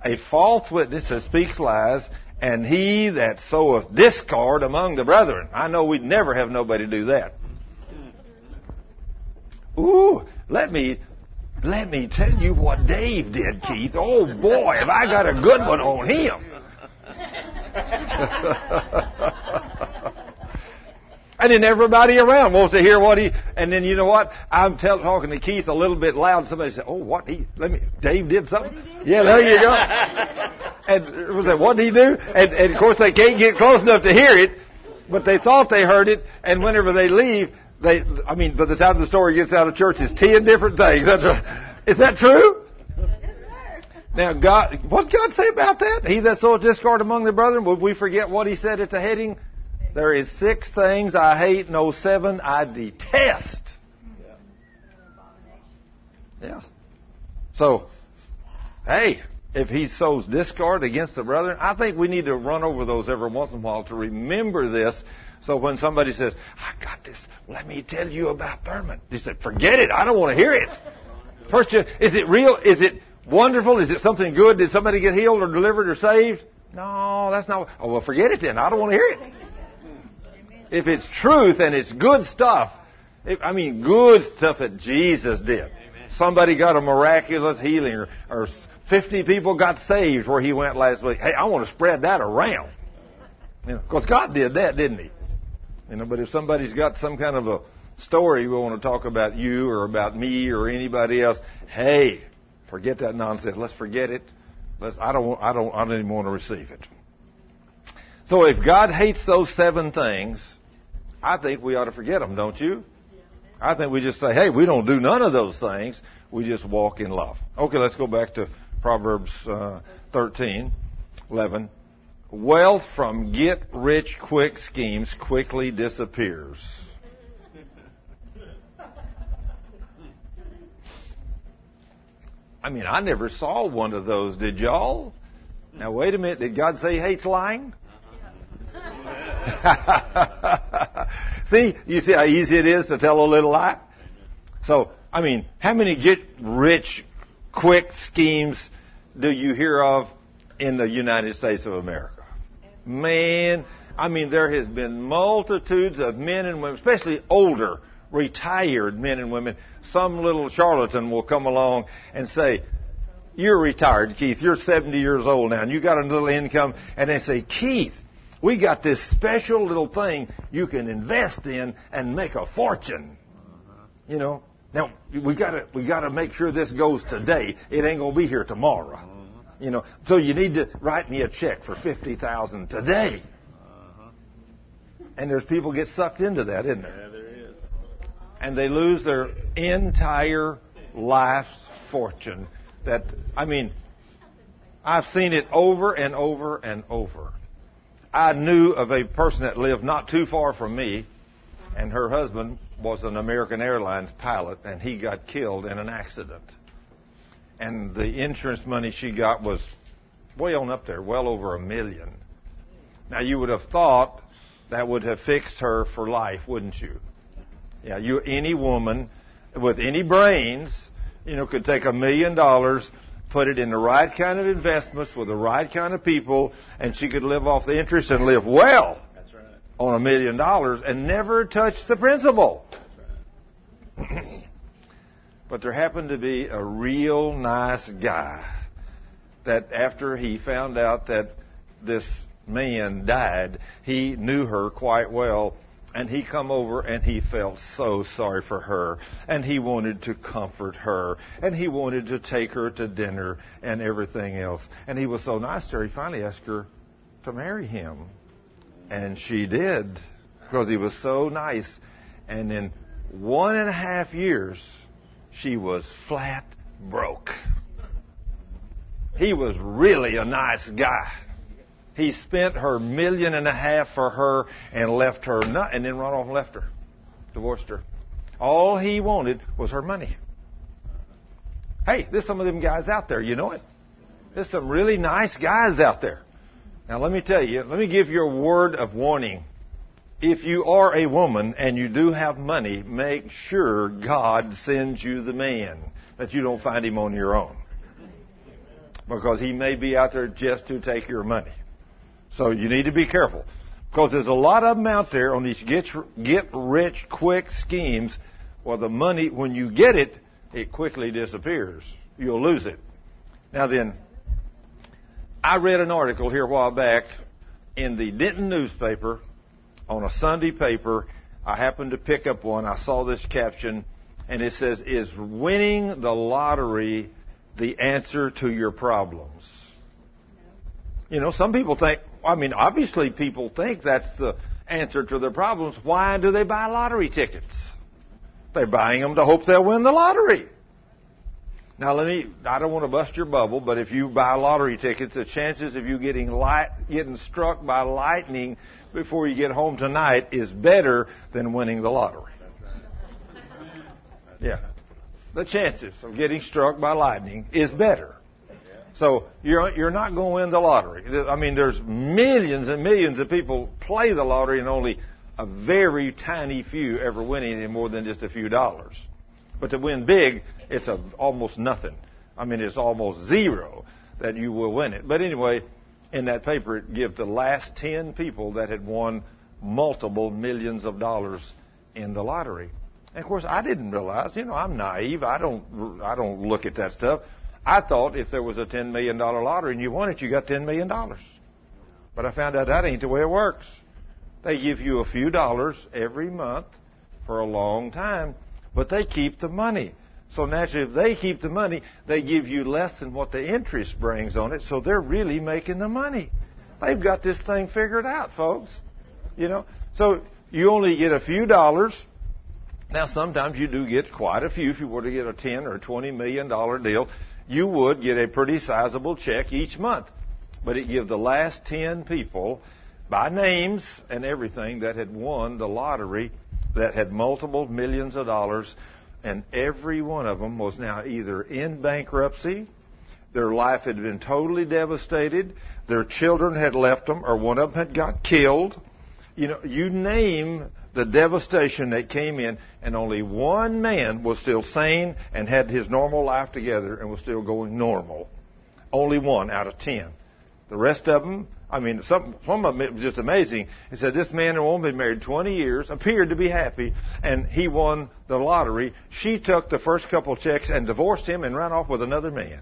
a false witness that speaks lies, and he that soweth discord among the brethren. I know we'd never have nobody do that. Ooh, let me tell you what Dave did, Keith. Oh boy, have I got a good one on him. And then everybody around wants to hear what he. And then you know what? I'm talking to Keith a little bit loud. Somebody said, "Oh, what he? Dave did something." Yeah, there you go. And was that what did he do? And of course they can't get close enough to hear it, but they thought they heard it. And whenever they leave, by the time the story gets out of church, it's 10 different things. Is that true? Now, what did God say about that? He that soweth discord among the brethren. Would we forget what He said at the heading? There is 6 things I hate, no 7 I detest. Yeah. So, hey, if he sows discord against the brethren, I think we need to run over those every once in a while to remember this. So when somebody says, "I got this, let me tell you about Thurman," you say, "Forget it, I don't want to hear it." First, is it real? Is it wonderful? Is it something good? Did somebody get healed or delivered or saved? No, that's not. Oh, well, forget it then. I don't want to hear it. If it's truth and it's good stuff, good stuff that Jesus did. Amen. Somebody got a miraculous healing or 50 people got saved where he went last week. Hey, I want to spread that around. Because God did that, didn't He? But if somebody's got some kind of a story we want to talk about you or about me or anybody else, hey, forget that nonsense. Let's forget it. I don't even want to receive it. So if God hates those 7 things, I think we ought to forget them, don't you? I think we just say, hey, we don't do none of those things. We just walk in love. Okay, let's go back to Proverbs 13:11. Wealth from get-rich-quick schemes quickly disappears. I never saw one of those, did y'all? Now, wait a minute. Did God say He hates lying? See, you see how easy it is to tell a little lie? So, how many get-rich-quick schemes do you hear of in the United States of America? Man, there has been multitudes of men and women, especially older, retired men and women. Some little charlatan will come along and say, "You're retired, Keith. You're 70 years old now, and you got a little income." And they say, "Keith, we got this special little thing you can invest in and make a fortune." Now we gotta make sure this goes today. It ain't gonna be here tomorrow. So you need to write me a check for $50,000 today. And there's people get sucked into that, isn't there? Yeah, there is. And they lose their entire life's fortune. I've seen it over and over and over. I knew of a person that lived not too far from me, and her husband was an American Airlines pilot, and he got killed in an accident. And the insurance money she got was way on up there, well over $1 million. Now, you would have thought that would have fixed her for life, wouldn't you? Yeah, any woman with any brains, could take $1 million, put it in the right kind of investments with the right kind of people, and she could live off the interest and live well. That's right. On $1 million and never touch the principal. That's right. But there happened to be a real nice guy that after he found out that this man died, he knew her quite well. And he come over and he felt so sorry for her. And he wanted to comfort her. And he wanted to take her to dinner and everything else. And he was so nice to her, he finally asked her to marry him. And she did, because he was so nice. And in 1.5 years, she was flat broke. He was really a nice guy. He spent her $1.5 million for her and left her, and then run off and left her, divorced her. All he wanted was her money. Hey, there's some of them guys out there, you know it. There's some really nice guys out there. Now let me tell you, let me give you a word of warning. If you are a woman and you do have money, make sure God sends you the man, that you don't find him on your own. because he may be out there just to take your money. So you need to be careful, because there's a lot of them out there on these get-rich-quick schemes. Well, the money, when you get it, it quickly disappears. You'll lose it. Now then, I read an article here a while back in the Denton newspaper, on a Sunday paper. I happened to pick up one. I saw this caption, and it says, "Is winning the lottery the answer to your problems?" You know, some people think, obviously people think that's the answer to their problems. Why do they buy lottery tickets? They're buying them to hope they'll win the lottery. Now I don't want to bust your bubble, but if you buy lottery tickets, the chances of you getting struck by lightning before you get home tonight is better than winning the lottery. Yeah. The chances of getting struck by lightning is better. So you're not going to win the lottery. There's millions and millions of people play the lottery, and only a very tiny few ever win anything more than just a few dollars. But to win big, it's almost nothing. It's almost zero that you will win it. But anyway, in that paper, it gives the last 10 people that had won multiple millions of dollars in the lottery. And of course, I didn't realize, I'm naive. I don't look at that stuff. I thought if there was a $10 million lottery and you won it, you got $10 million. But I found out that ain't the way it works. They give you a few dollars every month for a long time, but they keep the money. So naturally, if they keep the money, they give you less than what the interest brings on it, so they're really making the money. They've got this thing figured out, folks. So you only get a few dollars. Now, sometimes you do get quite a few. If you were to get a $10 or $20 million deal, you would get a pretty sizable check each month. But it gives the last 10 people, by names and everything, that had won the lottery, that had multiple millions of dollars, and every one of them was now either in bankruptcy, their life had been totally devastated, their children had left them, or one of them had got killed. You name the devastation that came in, and only one man was still sane and had his normal life together and was still going normal. Only one out of 10. The rest of them, some of it was just amazing. It said this man and woman had been married 20 years, appeared to be happy, and he won the lottery. She took the first couple checks and divorced him and ran off with another man.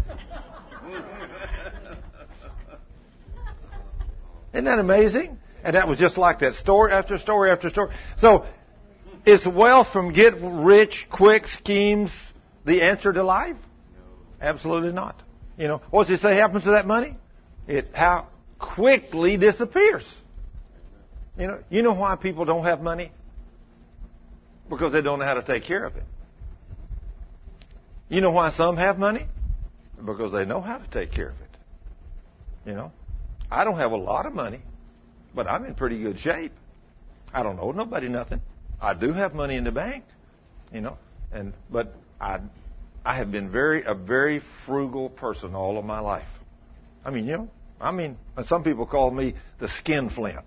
Isn't that amazing? And that was just like that, story after story after story. So, is wealth from get-rich-quick schemes the answer to life? Absolutely not. What does it say happens to that money? How quickly disappears. You know why people don't have money? Because they don't know how to take care of it. You know why some have money? Because they know how to take care of it. I don't have a lot of money, but I'm in pretty good shape. I don't owe nobody nothing. I do have money in the bank, but I have been a very frugal person all of my life. And some people call me the skin flint.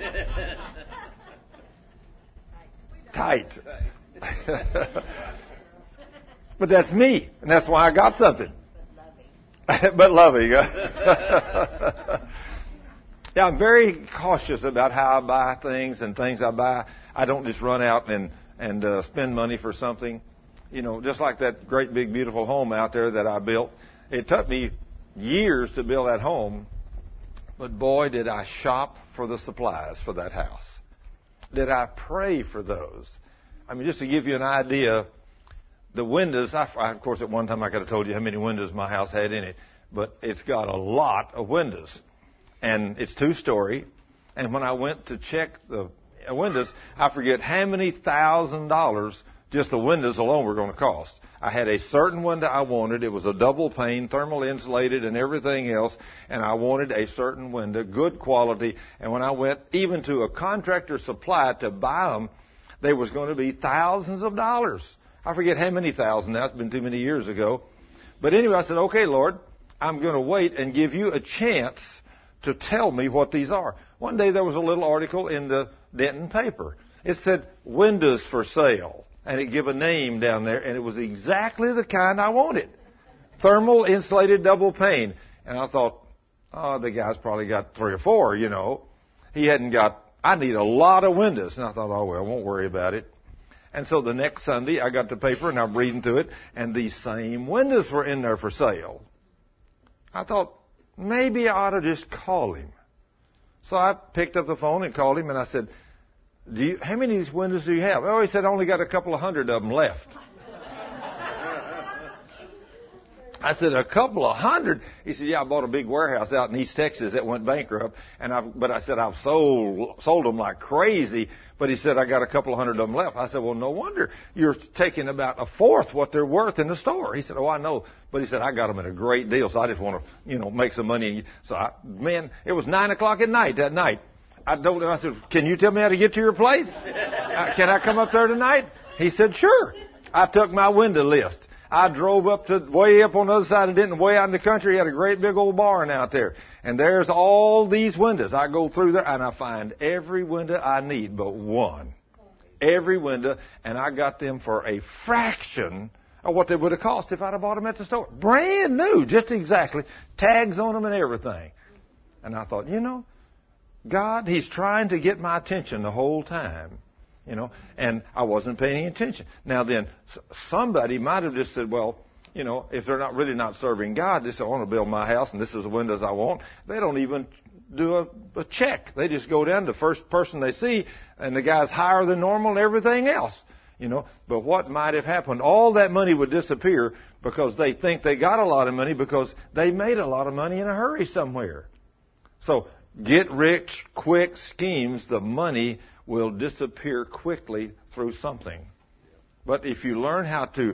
Tight. But that's me, and that's why I got something. But loving. Yeah, I'm very cautious about how I buy things and things I buy. I don't just run out and spend money for something. Just like that great big beautiful home out there that I built. It took me years to build that home, but boy, did I shop for the supplies for that house. Did I pray for those? Just to give you an idea, the windows, of course, at one time I could have told you how many windows my house had in it, but it's got a lot of windows. And it's 2-story. And when I went to check the windows, I forget how many $1,000 just the windows alone were going to cost. I had a certain window I wanted. It was a double pane, thermal insulated and everything else. And I wanted a certain window, good quality. And when I went even to a contractor supply to buy them, they was going to be thousands of dollars. I forget how many thousand now. It's been too many years ago. But anyway, I said, okay, Lord, I'm going to wait and give you a chance to tell me what these are. One day there was a little article in the Denton paper. It said, windows for sale. And it gave a name down there, and it was exactly the kind I wanted. thermal insulated double pane. And I thought, oh, the guy's probably got 3 or 4, He hadn't got, I need a lot of windows. And I thought, oh, well, I won't worry about it. And so the next Sunday, I got the paper and I'm reading through it, and these same windows were in there for sale. I thought, maybe I ought to just call him. So I picked up the phone and called him, and I said, how many of these windows do you have? Oh, he said, I only got a couple of hundred of them left. I said, a couple of hundred? He said, yeah, I bought a big warehouse out in East Texas that went bankrupt, but I said, I've sold them like crazy. But he said, I got a couple of hundred of them left. I said, well, no wonder you're taking about a fourth what they're worth in the store. He said, oh, I know. But he said, I got them at a great deal, so I just want to, make some money. So, it was 9 o'clock at night that night. I told him, I said, can you tell me how to get to your place? Can I come up there tonight? He said, sure. I took my window list. I drove way up on the other side of Denton, way out in the country. He had a great big old barn out there. And there's all these windows. I go through there and I find every window I need but one. Every window. And I got them for a fraction of what they would have cost if I'd have bought them at the store. Brand new, just exactly. Tags on them and everything. And I thought, God, He's trying to get my attention the whole time. And I wasn't paying any attention. Now then, somebody might have just said, well, if they're not serving God, they say, I want to build my house and this is the windows I want. They don't even do a check. They just go down to the first person they see, and the guy's higher than normal and everything else. But what might have happened? All that money would disappear because they think they got a lot of money because they made a lot of money in a hurry somewhere. So get rich quick schemes, the money will disappear quickly through something. But if you learn how to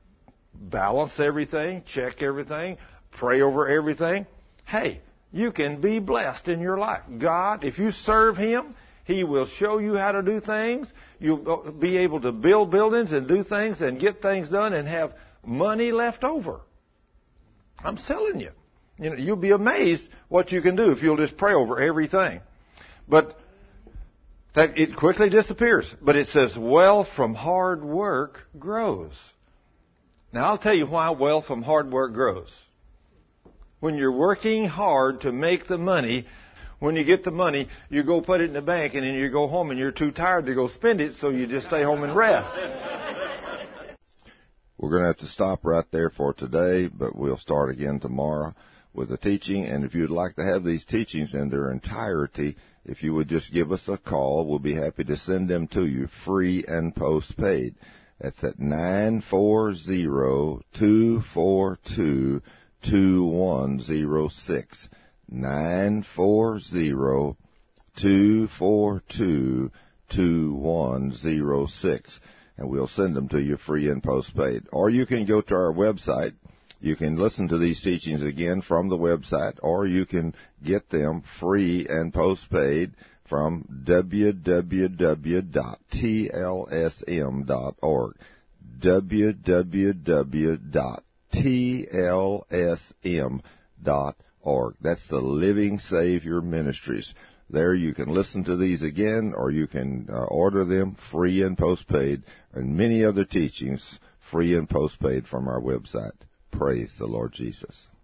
balance everything, check everything, pray over everything, hey, you can be blessed in your life. God, if you serve Him, He will show you how to do things. You'll be able to build buildings and do things and get things done and have money left over. I'm telling you. You'll be amazed what you can do if you'll just pray over everything. But that it quickly disappears. But it says wealth from hard work grows. Now I'll tell you why wealth from hard work grows. When you're working hard to make the money, when you get the money, you go put it in the bank and then you go home and you're too tired to go spend it, so you just stay home and rest. We're going to have to stop right there for today, but we'll start again tomorrow with the teaching. And if you'd like to have these teachings in their entirety, if you would just give us a call, we'll be happy to send them to you free and postpaid. That's at 940-242-2106. 940-242-2106. And we'll send them to you free and postpaid. Or you can go to our website. You can listen to these teachings again from the website, or you can get them free and postpaid from www.tlsm.org. www.tlsm.org. That's the Living Savior Ministries. There you can listen to these again, or you can order them free and postpaid, and many other teachings free and postpaid from our website. Praise the Lord Jesus.